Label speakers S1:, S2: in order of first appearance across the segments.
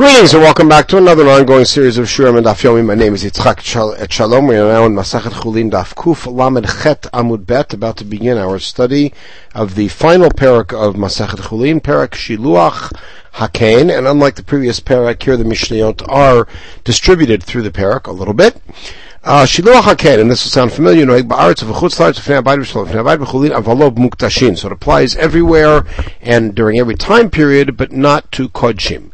S1: Greetings and welcome back to another ongoing series of Shurim and Daf Yomi. My name is Yitzchak Shalom. We are now in Masachet Chulin Daf Kuf Lamed Chet Amud Bet, about to begin our study of the final parak of Masachet Chulin, parak Shiluach Hakein. And unlike the previous parak, here the Mishnayot are distributed through the parak a little bit. Shiluach Hakein, and this will sound familiar, so it applies everywhere and during every time period, but not to Kodshim.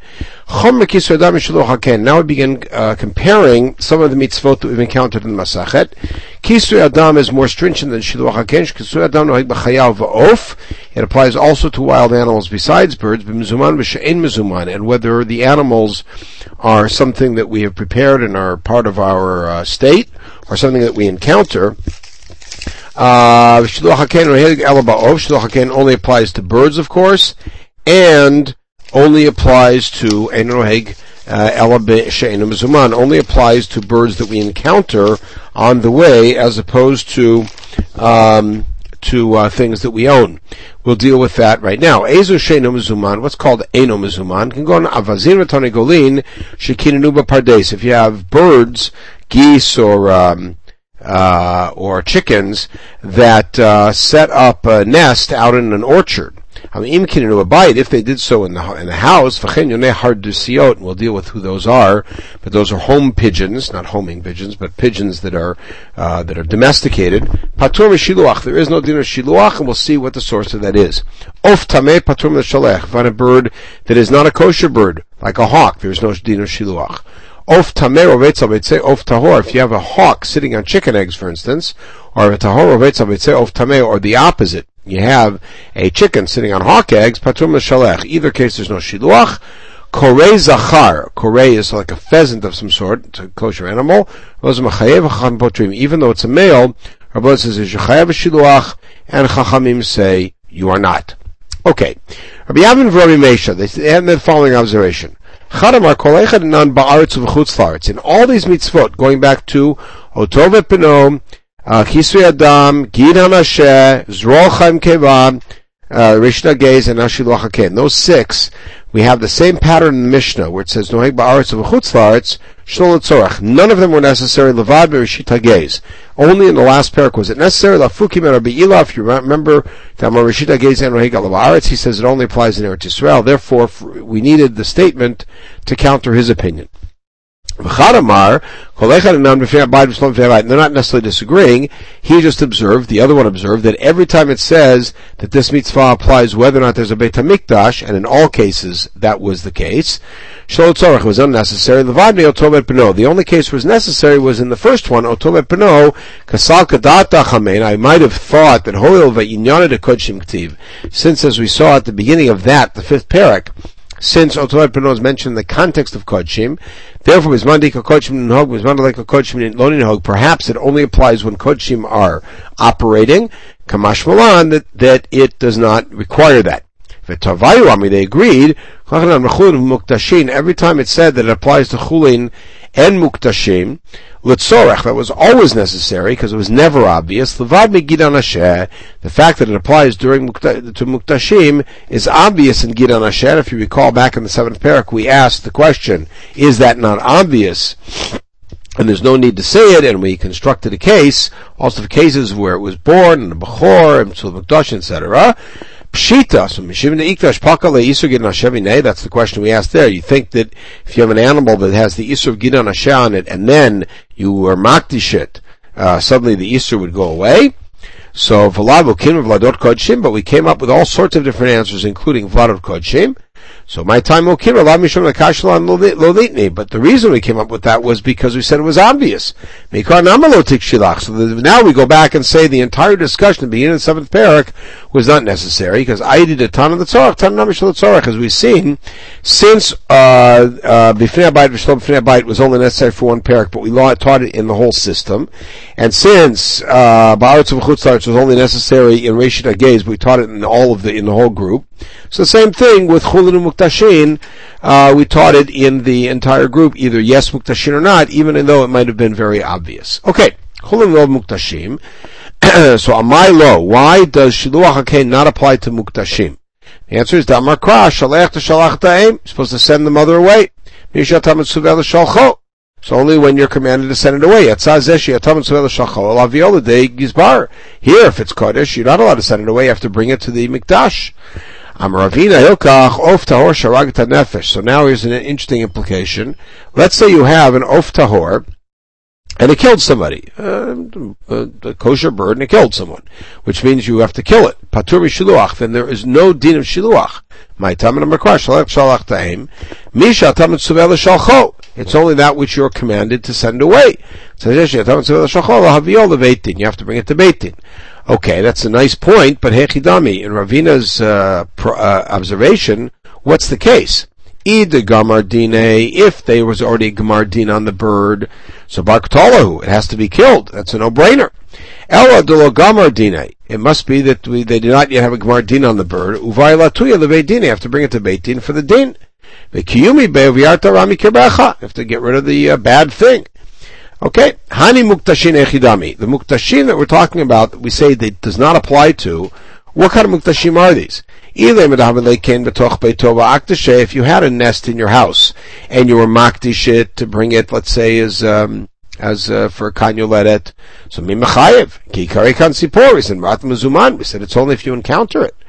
S1: Now we begin comparing some of the mitzvot that we've encountered in Masachet. Kisui Adam is more stringent than Shiluach Hakein. Kisui Adam noheg b'chayav v'of. It applies also to wild animals besides birds, b'mizuman v'she'en mizuman, and whether the animals are something that we have prepared and are part of our state, or something that we encounter. Shiluach Hakein noheg ela ba'of. Shiluach Hakein only applies to birds, of course, and only applies to only applies to birds that we encounter on the way, as opposed to things that we own. We'll deal with that right now. Ezo she'eno mezuman, what's called eno mezuman, can go on avazin v'tanegolin shekinenu b'pardes. If you have birds, geese, or chickens that set up a nest out in an orchard. If they did so in the house, and we'll deal with who those are, but those are home pigeons, not homing pigeons, but pigeons that are domesticated. Patur shiluach, there is no din of shiluach, and we'll see what the source of that is. Of tameh patur m'shalech, if on a bird that is not a kosher bird, like a hawk, there is no din of shiluach. Of tameh ovetz avetze of tahor, if you have a hawk sitting on chicken eggs, for instance, or a tahor ovetz avetze of tameh, or the opposite, you have a chicken sitting on hawk eggs, patur m'shalech. Either case, there's no shiluach. Korei zachar. Korei is like a pheasant of some sort. It's a kosher animal. Even though it's a male, Rabbi says, Yechayev shiluach, and Chachamim say, you are not. Okay. Rabbi Yavin v'Rabbi Meisha, they have the following observation. In all these mitzvot, going back to Otov Epino, Kisui Adam, Gid HaMasheh, Zrol Chaim Keva, Rishna Gez, and Shiluach Hakein. Those six, we have the same pattern in the Mishnah, where it says, Noheg Ba'aretz V'chutz La'aretz, Shnol L'tzorach. None of them were necessary, Levad Bereshit HaGez. Only in the last parak was it necessary, Lafukim and Rabbi Ila, if you remember, Tamar Reshit HaGez and Noheg Ba'aretz, he says it only applies in Eretz Yisrael. Therefore, we needed the statement to counter his opinion. They're not necessarily disagreeing. He just observed, the other one observed, that every time it says that this mitzvah applies whether or not there's a Beit HaMikdash, and in all cases that was the case, Shlo Tzorach was unnecessary. The only case was necessary was in the first one, Otov Peno, Kasal Kadata Chamein. I might have thought that Hoil Ve'inyan de Kodshim Ktiv, since as we saw at the beginning of that, the fifth parak, since Otov Peno is mentioned in the context of Kodshim, therefore, perhaps it only applies when Kodshim are operating, Kamash Malan, that it does not require that. They agreed, every time it said that it applies to Chulin and Muktashim, L'tzorach, that was always necessary, because it was never obvious. Levad Gid HaNasheh, the fact that it applies to Muktashim is obvious in Gid HaNasheh. If you recall back in the seventh parak, we asked the question, is that not obvious? And there's no need to say it, and we constructed a case, also for cases where it was born, and the Bechor, and Tzul Mukdash, etc. Pshita, so Mishivna Ikdash Pakale Isur Gid HaNasheh, that's the question we asked there. You think that if you have an animal that has the Isur of Gid HaNasheh on it, and then you are makdish it, suddenly the Isur would go away? So, Vlad Vokim Vladot Kodshim, but we came up with all sorts of different answers, including Vladot Kodshim. So my time Vokim Vlad Mishum Nakashlan Lolitni, but the reason we came up with that was because we said it was obvious. So now we go back and say the entire discussion at the beginning of the seventh parak was not necessary, because I did a ton of the Tzorach, ton of Namishal Tzorach, as we've seen, since B'fnei Abayit V'Shlom B'fnei Abayit was only necessary for one parak, but we taught it in the whole system, and since Ba'aretz V'chutz La'aretz was only necessary in Reshit HaGez, but we taught it in the whole group. So the same thing with Chulin and Muktashin, we taught it in the entire group, either yes Muktashin or not, even though it might have been very obvious. Okay, Chulin Lo Muktashim. So Amai Lo, why does Shiluach Hakein not apply to Muktashim? The answer is Damar Kra, Shalech to Shalach Ta'im, supposed to send the mother away. So only when you're commanded to send it away. Here, if it's Kodesh, you're not allowed to send it away. You have to bring it to the Mikdash. So now here's an interesting implication. Let's say you have an Of Tahor, and it killed somebody, a kosher bird, and it killed someone, which means you have to kill it. Patur mishiluach, then there is no din of shiluach. It's only that which you're commanded to send away. You have to bring it to Beit Din. Okay, that's a nice point, but hechidami, in Ravina's observation, what's the case? Ida gamar dine, if there was already a gamar din on the bird, so barktalahu, it has to be killed. That's a no-brainer. Ella delo gamar dine, it must be that they did not yet have a gamar din on the bird. Uvay latuya levei din, you have to bring it to Beit Din for the din. V'kiyumi be'oviarta rami kirbecha, you have to get rid of the bad thing. Okay, hani muktashin echidami. The muktashin that we're talking about, that we say that does not apply to, what kind of muktashim are these? If you had a nest in your house and you were makdish it to bring it, let's say, as for kanyoledet, so mimachayev ki kari kan siporis and rat mezuman. We said it's only if you encounter it.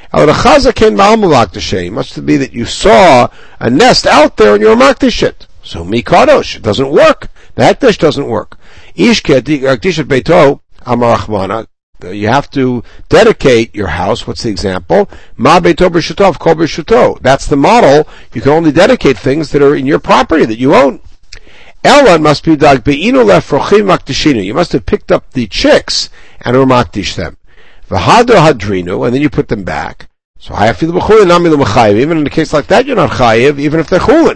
S1: It must be that you saw a nest out there and you were makdish it. So mikadosh, it doesn't work. The hekdesh doesn't work. You have to dedicate your house. What's the example? Ma beito b'shuto, kol b'shuto. That's the model. You can only dedicate things that are in your property that you own. Elon must be dag be'inu lefrochim makdishinu. You must have picked up the chicks and were makdish them. V'hado hadrinu, and then you put them back. So even in a case like that, you're not chayiv, even if they're chulin.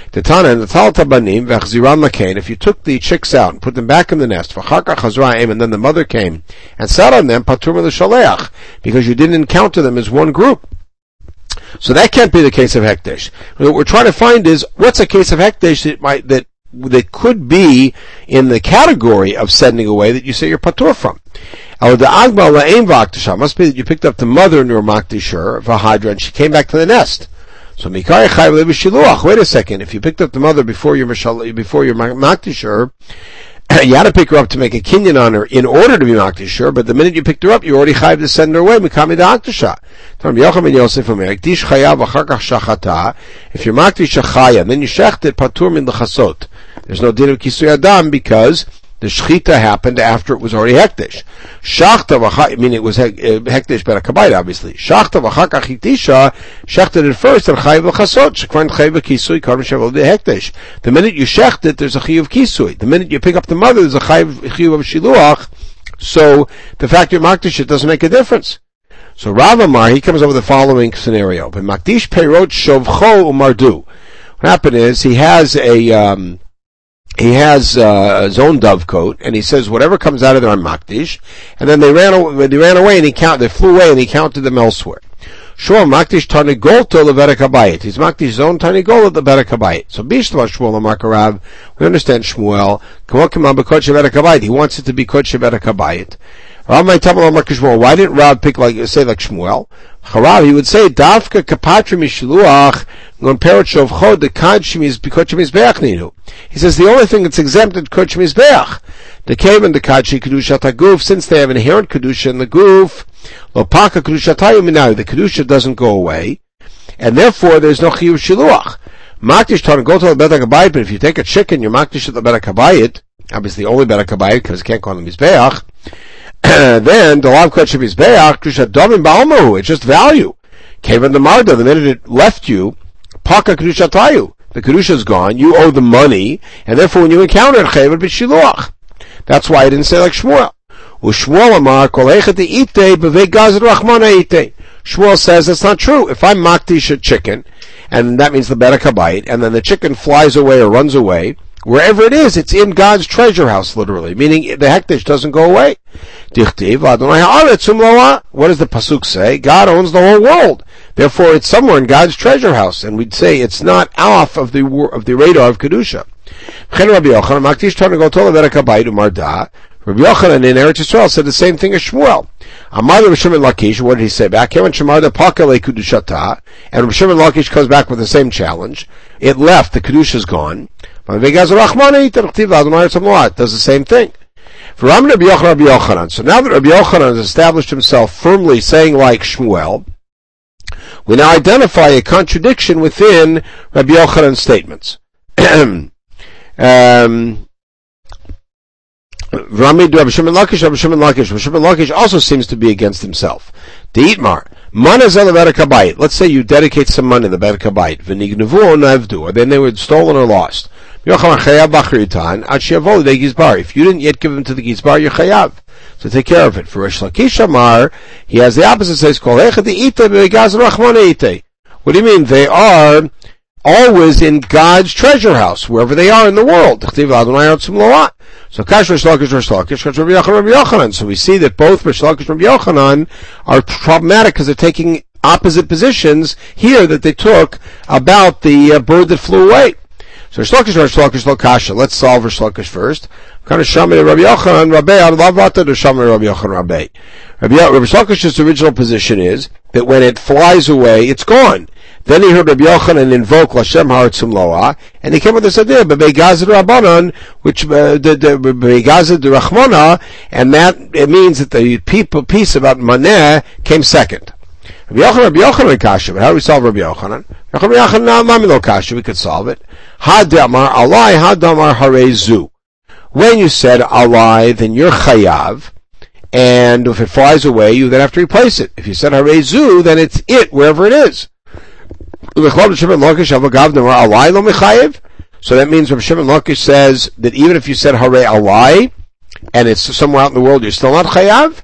S1: If you took the chicks out and put them back in the nest, and then the mother came and sat on them, because you didn't encounter them as one group. So that can't be the case of hekdesh. What we're trying to find is, what's a case of hekdesh that could be in the category of sending away that you say you're patur from? Must be that you picked up the mother and you were makdisher, v'hadra, and she came back to the nest. So wait a second, if you picked up the mother before you're makdisher, you had to pick her up to make a kinyan on her in order to be makdisher, but the minute you picked her up, you already chayiv to send her away, mikami da'akdisha. If you're makdisha chaya, then you shecht it patur min l'chasot. There's no din of kisui adam because the shechita happened after it was already hekdesh. Shachta meaning it was hekdesh b'akabayit, obviously. Shachta v'chakach hitisha, shechted it first, and chayiv l'chasot, shekvan chayiv kisui, karm shevel hekdesh. The minute you shecht it, there's a chayiv kisui. The minute you pick up the mother, there's a chayiv of shiluach. So, the fact you're makdish it doesn't make a difference. So Rav Amar, he comes up with the following scenario. But makdish peirot shovcho umardu. What happened is, he has his own dovecote, and he says, whatever comes out of there, I'm makdish. And then they ran away, and they flew away, and he counted them elsewhere. Shmuel makdish tarnigolto levedek habayit. He's makdish his own tarnigol at the vedek habayit. So bishlam Shmuel Amakarav, we understand Shmuel. He wants it to be kodesh vedek habayit. Why didn't Rav pick like Shmuel? Harav, he would say, Davka kapatri mishluach, non perot shovchod, the kadshim is bikodesh mizbeach ninu. He says the only thing that's exempted kodesh mizbeach. The cave and the kadshi kedushat haguf, since they have inherent kedusha in the guf, lopaka kedushatayu minayu, the kedusha doesn't go away, and therefore there's no chiyuv shiluach. Makdish tarn go to the bedek habayit, but if you take a chicken, you're makdish at the bedek habayit, obviously only bedek habayit because you can't call them mizbeach. Then the law of kodesh mizbeach kedushat domim ba'almahu. It's just value. Cave and the marda, the minute it left you, paka kedushatayu, the kedusha is gone. You owe the money, and therefore when you encounter it, chayv b'shiluach. That's why I didn't say like Shmuel. U'Shmuel amar kol echet ite b'vei gazed rachmana ite. Shmuel says that's not true. If I'm makdish a chicken, and that means the bedek habayit, and then the chicken flies away or runs away, wherever it is, it's in God's treasure house, literally, meaning the hekdesh doesn't go away. Dichtiv Adonai ha'aretz umloa. What does the pasuk say? God owns the whole world. Therefore, it's somewhere in God's treasure house, and we'd say it's not off of the radar of kedusha. Rabbi Rabbi Yochanan in Eretz Yisrael said the same thing as Shmuel. Amar Rabbi Shimon Lakish, what did he say back? And Rabbi Shimon Lakish comes back with the same challenge. It left, the Kedusha is gone. It does the same thing. So now that Rabbi Yochanan has established himself firmly saying like Shmuel, we now identify a contradiction within Rabbi Yochanan's statements. Rabbi Shimon Lakish also seems to be against himself. Deitmar, let's say you dedicate some money in the Bet HaKabayit, or then they were stolen or lost. If you didn't yet give them to the Gizbar, you're chayav. So take care of it. For Rish Lakish Amar, he has the opposite, says, what do you mean? They are always in God's treasure house, wherever they are in the world. So Kash Rish Lakish, Rabbi Yochanan. So we see that both Rish Lakish and Rabbi Yochanan are problematic because they're taking opposite positions here that they took about the bird that flew away. So Rish Lakish, Kasha. Let's solve Rish Lakish first. Rabbi Lakish's original position is that when it flies away, it's gone. Then he heard Rabbi Yochanan invoke Lashem Haratzum Loa, and he came with this idea, Bebeigazid Rabbanon, which Bebeigazid Rachmona, and that it means that the piece about Maneh came second. Rabbi Yochanan Kasha, but how do we solve Rabbi Yochanan? Rabbi Yochanan Mamilo Kasha, we could solve it. Hadamar Alai, Hadamar Harezu. When you said Alai, then you're Chayav, and if it flies away, you then have to replace it. If you said Harezu, then it's it, wherever it is. So that means Rabbi Shimon Lakish says that even if you said Hare Alai, and it's somewhere out in the world, you're still not Chayav.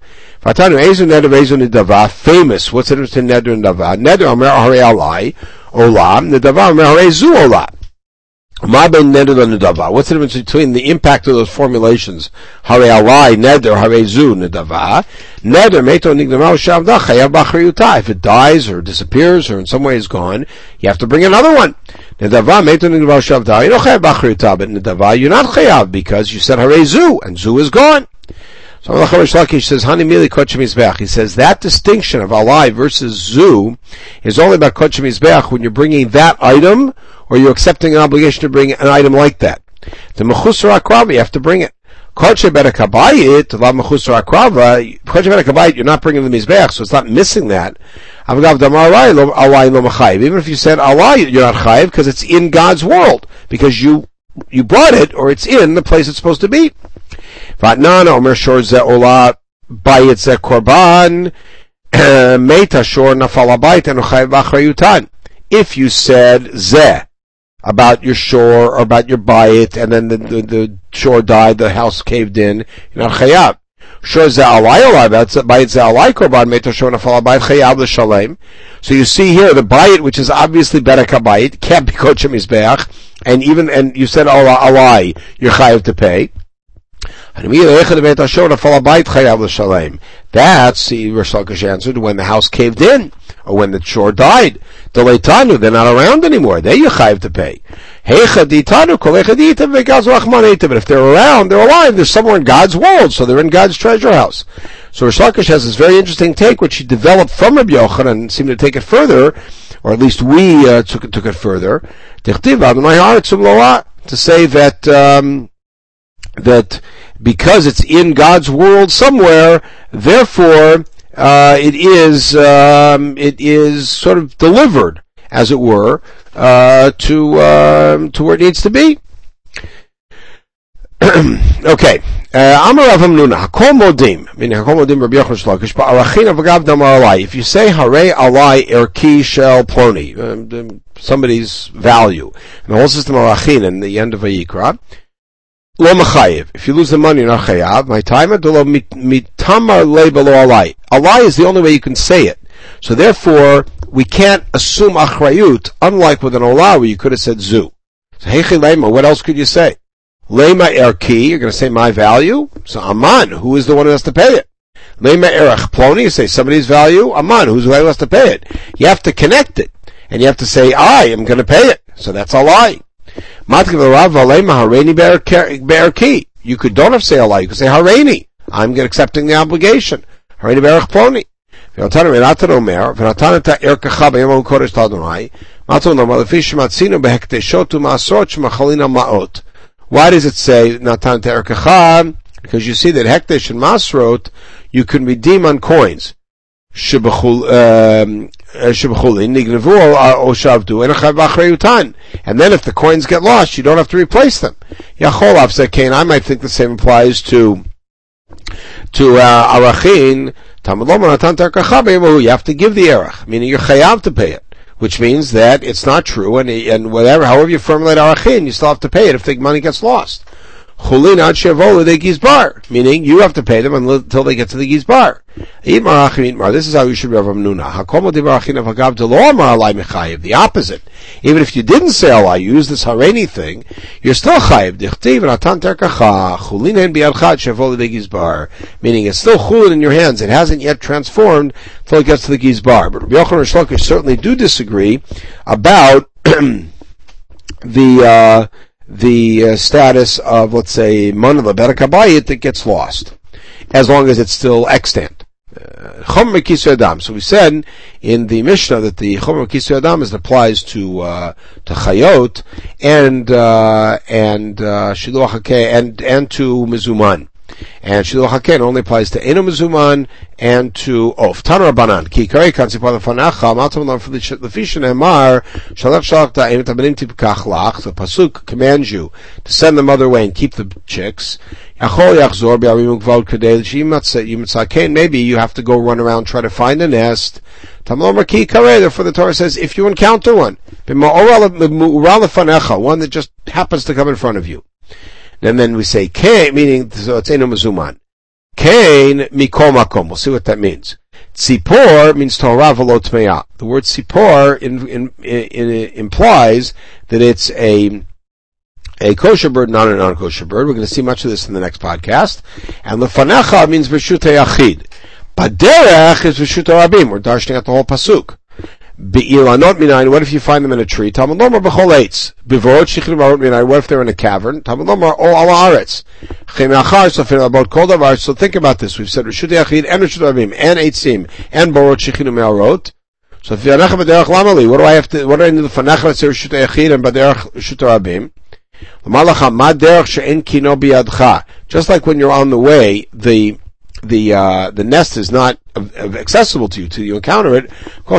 S1: Famous. What's the difference between Neder and Dava? Neder Omer Hare Alai, Olam. Nedava Omer Hare Zu Olam. What's the difference between the impact of those formulations? Hare Alai, Neder, Hare Zu, Nedava. Neder, Meto Nigdama Shavda, Chayav B'Achriyuta. If it dies or disappears or in some way is gone, you have to bring another one. Nedava, Meto Nigdama Shavda. You don't Chayav B'Achriyuta, but Nedava, you're not Chayav because you said Hare Zu, and Zu is gone. So Rish Lakish says, Hani Mili Kodesh Mizbeach. He says that distinction of Alai versus Zu is only about Kodesh Mizbeach when you're bringing that item, or you're accepting an obligation to bring an item like that. The Mechusar Akrava, you have to bring it. Kodesh Bet HaKabayit, La Mechusar Akrava, Kodesh Bet HaKabayit, you're not bringing the Mizbeach, so it's not missing that. Even if you said Alai, you're not Chayiv, because it's in God's world, because you brought it, or it's in the place it's supposed to be. Vatnana Omer Shor Ze Ola Bayit Ze Korban Meita Shor Nafal Abayit Enu Chayiv B'Achriyutan. If you said Ze about your shore or about your bayit, and then the shore died, the house caved in, you're not chayav. Shor Ze Alai Ola, that's Bayit Ze Alai Korban Meita Shor Nafal Abayit Chayav L'Shalem. So you see here the bayit, which is obviously Bet HaKabayit, can't be Kodesh Mizbeach, and you said Alai, you're chayav to pay. That's the Rish Lakish answered when the house caved in, or when the shore died. The Leitanu, they're not around anymore. They're chayav to pay. But if they're around, they're alive. They're somewhere in God's world, so they're in God's treasure house. So Rish Lakish has this very interesting take, which he developed from Rabbi Yochanan and seemed to take it further, or at least we took it further. To say that because it's in God's world somewhere, therefore it is sort of delivered, as it were, to where it needs to be. Okay. Amar Rav Hamnuna, Hakol Modim, meaning Hakol Modim Rabbi Yochanan Shlokish, Ba'arachin Avagav Damar Alai. If you say Hare Alai Erki Shel Ploni, somebody's value, and the whole system of Arachin in the end of Vayikra, Lo Machayev. If you lose the money, you're not chayav. My time mitamar le below alai. Alai is the only way you can say it. So therefore, we can't assume achrayut, unlike with an olah where you could have said zu. So heichi lema, what else could you say? Lema erki, you're going to say my value. So aman, who is the one who has to pay it? Lema erach ploni, you say somebody's value. Aman, who's the one who has to pay it? You have to connect it, and you have to say I am going to pay it. So that's alai. If You don't have to say Allah. You could say Hareini. I'm accepting the obligation. Hareini berach ploni. V'natan Renatan Omer. V'natan et ha'erkecha b'yom kodesh t'Adonai. Matzon Omer lefi shematzinu behekdeshot u'ma'asrot shemachalina ma'ot. Why does it say Natan et ha'erkecha? Because you see that hekdesh and masrot you can redeem on coins. And then if the coins get lost, you don't have to replace them. I might think the same applies to arachin. You have to give the erach, meaning you're chayav to pay it, which means that it's not true, and whatever, however you formulate arachin, you still have to pay it if the money gets lost. Meaning you have to pay them until they get to the gizbar. This is how you should read Rav Nuna. The opposite. Even if you didn't say Allah, you use this Hareini thing, you're still chayiv. Meaning it's still chulin in your hands. It hasn't yet transformed until it gets to the gizbar. But Rabbi Yochanan and Shlokish certainly do disagree about the status of, let's say, man leberek habayit that gets lost, as long as it's still extant. Chomer Kisui Adam. So we said in the Mishnah that the Chomer Kisui Adam applies to Chayot and Shiluach Hakeh and to Mezuman. And Shiluach Hakeh only applies to Eno Mezuman and to Of. Tana Rabbanan. Ki Karei Kan Sipar Lefanacha Matam Lam Lefishin Emar Shalach Shalach Ta'im Tabenim Tipkach Lach. The Pasuk commands you to send them other way and keep the chicks. Maybe you have to go run around try to find a nest. Therefore the Torah says if you encounter one, one that just happens to come in front of you. And then we say Kain, meaning so it's Eno Mezuman. Kain mikol makom. We'll see what that means. Tzipor means Torah v'lo tmeya. The word tzipor implies that it's a kosher bird, not a non-kosher bird. We're going to see much of this in the next podcast. And lefanecha means v'shutei yachid. Baderech is v'shutei rabim. We're darshaning out the whole pasuk. Be'ilanot minayin. What if you find them in a tree? Talmud lomar b'chol eitz. Bivorot shichrim arot minayin. What if they're in a cavern? Talmud lomar o ala aretz. Chem achar sofin about kol davar. So think about this. We've said v'shutei yachid and v'shutei rabim and eitzim and borot shichrim arot. So if v'yanecha b'derech lamali, what do I need the fanecha? Let's say v'shutei yachid and b'derech v'shutei rabim. Just like when you're on the way, the nest is not accessible to you till you encounter it.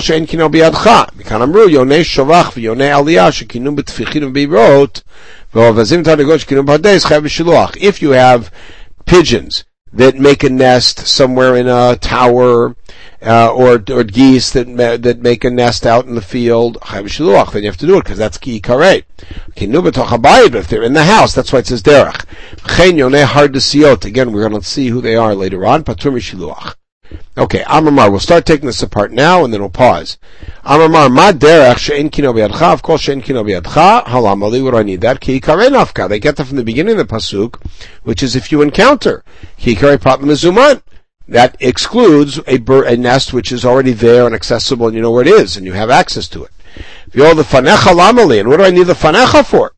S1: If you have pigeons that make a nest somewhere in a tower, or geese that make a nest out in the field, then you have to do it because that's ki karei. But if they're in the house, that's why it says derech. Again, we're going to see who they are later on. Patur mishiluach. Okay, Amar, we'll start taking this apart now and then we'll pause. Amar, ma derech she'en kino b'yadcha, of course she'en kino b'yadcha, halamali, what do I need that? Ki karei nafka. They get that from the beginning of the pasuk, which is if you encounter. Ki karei pat mezuman. That excludes a nest which is already there and accessible and you know where it is and you have access to it. And what do I need the fanecha for?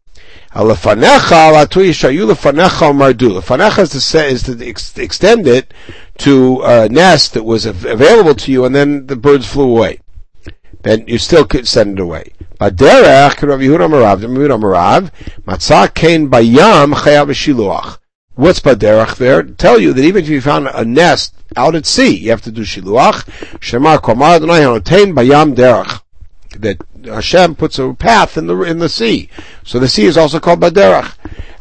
S1: Fanecha is to extend it to a nest that was available to you and then the birds flew away. Then you still could send it away. What's baderach there? Tell you that even if you found a nest out at sea, you have to do shiluach. Shemar komar Adonai hanotein bayam derach. That Hashem puts a path in the sea. So the sea is also called baderach.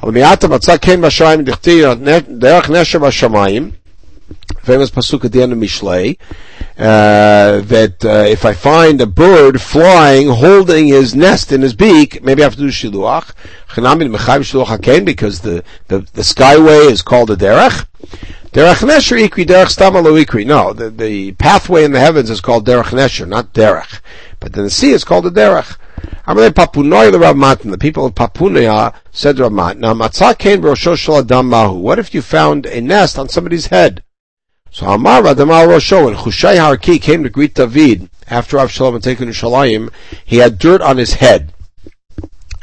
S1: Famous pasuk at the end of Mishlei, that if I find a bird flying, holding his nest in his beak, maybe I have to do shiluach. Because the skyway is called a derech. Derech nesher ikri, derech stama lo ikri. No, the pathway in the heavens is called derech nesher, not derech. But in the sea it's called a derech. The people of Papunia said to Rav Matan, what if you found a nest on somebody's head? So Amar Vadamal Rosho, when Hushai Harki came to greet David after Avshalom had taken Yerushalayim, he had dirt on his head.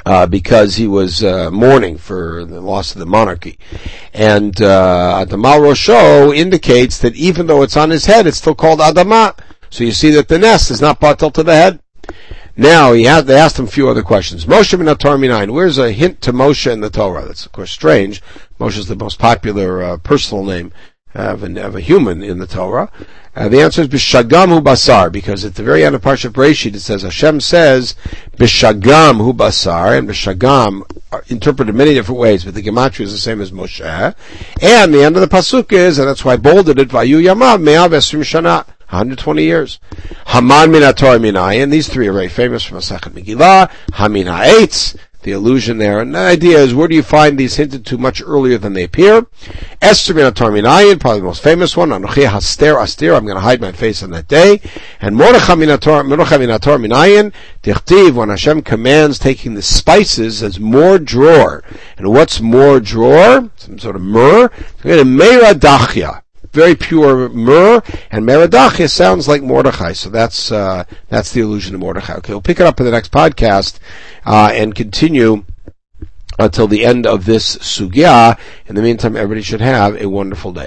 S1: because he was mourning for the loss of the monarchy. And Adama Rosho indicates that even though it's on his head, it's still called Adama. So you see that the nest is not batel to the head. Now, they asked him a few other questions. Moshe min HaTorah minayin. Where's a hint to Moshe in the Torah? That's, of course, strange. Moshe is the most popular personal name of a human in the Torah. The answer is B'Shagam Hu Basar, because at the very end of Parshat Bereshit it says, Hashem says, B'Shagam Hu Basar, and B'Shagam are interpreted many different ways, but the Gematria is the same as Moshe. And the end of the Pasuk is, and that's why I bolded it, Vayu Yamav Me'av Esrim Shana, 120 years. Haman min HaTorah minayin. These three are very famous from Masechet Megillah. Hamin ha'etz, the allusion there. And the idea is, where do you find these hinted to much earlier than they appear? Esther min HaTorah minayin, probably the most famous one. Anochi haster astir, I'm going to hide my face on that day. And Mordechai min HaTorah minayin, tichtiv, when Hashem commands taking the spices as more drawer. And what's more drawer? Some sort of myrrh. Meira dachya. Very pure myrrh, and Meradachia sounds like Mordechai, so that's the allusion to Mordechai. Okay, we'll pick it up in the next podcast, and continue until the end of this sugya. In the meantime, everybody should have a wonderful day.